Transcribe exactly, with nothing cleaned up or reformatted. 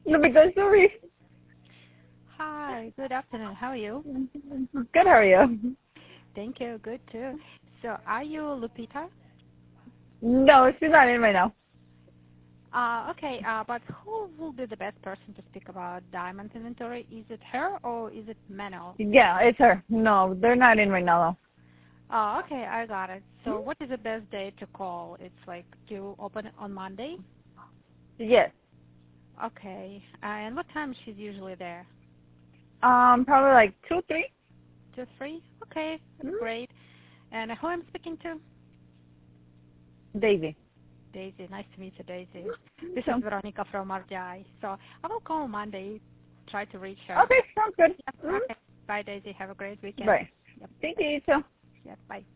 Lupita, sorry. Hi, good afternoon. How are you? Good, how are you? Thank you. Good too. So, are you Lupita? No, she's not in right now. Uh, okay, uh, but who will be the best person to speak about diamond inventory? Is it her or is it Manuel? Yeah, it's her. No, they're not in right now, Oh, okay, I got it. So, what is the best day to call? It's like, do you open it on Monday? though. Yes. Okay, uh, and what time she's usually there? Um, probably like two, three. Two, three? Okay, that's Hmm? great. And who I'm speaking to? Daisy. Daisy. Nice to meet you, Daisy. This is So, Veronica from R T I. So I will call Monday, try to reach her. okay, sounds good. Yep. Hmm? Okay. Bye, Daisy. Have a great weekend. Bye. Yep. Thank you, you too. Yep. Bye.